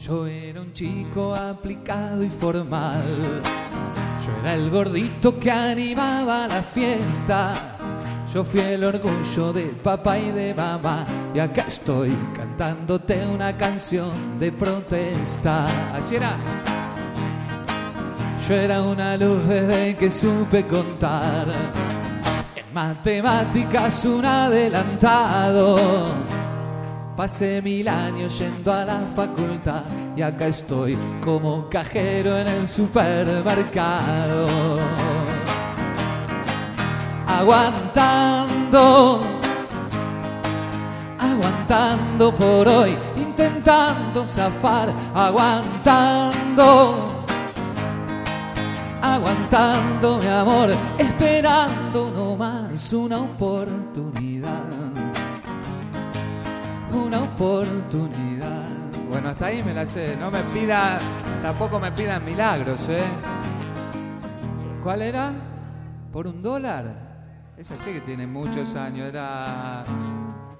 Yo era un chico aplicado y formal. Yo era el gordito que animaba la fiesta. Yo fui el orgullo de papá y de mamá. Y acá estoy cantándote una canción de protesta. Así era. Yo era una luz desde que supe contar. En matemáticas un adelantado. Pasé 1000 años yendo a la facultad. Y acá estoy como cajero en el supermercado. Aguantando, aguantando por hoy, intentando zafar, aguantando, aguantando mi amor, esperando nomás una oportunidad, una oportunidad. Bueno, hasta ahí me la sé, no me pidan, tampoco me pidan milagros, ¿eh? ¿Cuál era? ¿Por $1? Esa sí que tiene muchos años, era